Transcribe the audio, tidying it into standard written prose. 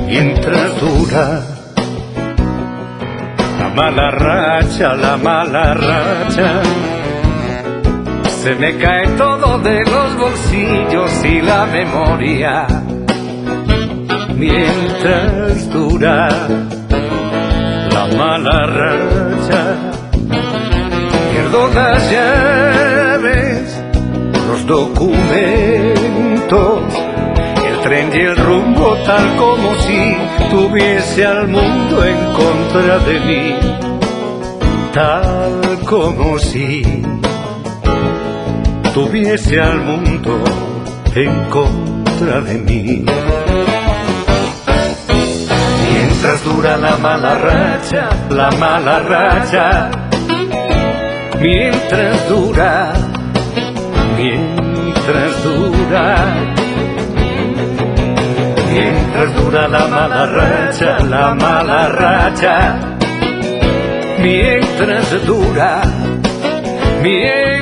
mientras dura la mala racha. Se me cae todo de los bolsillos y la memoria, mientras dura la mala racha. Pierdo las llaves, los documentos, el tren y el rumbo, tal como si tuviese al mundo en contra de mí, tal como si tuviese al mundo en contra de mí. Mientras dura la mala racha, mientras dura mientras dura la mala racha, mientras dura, mientras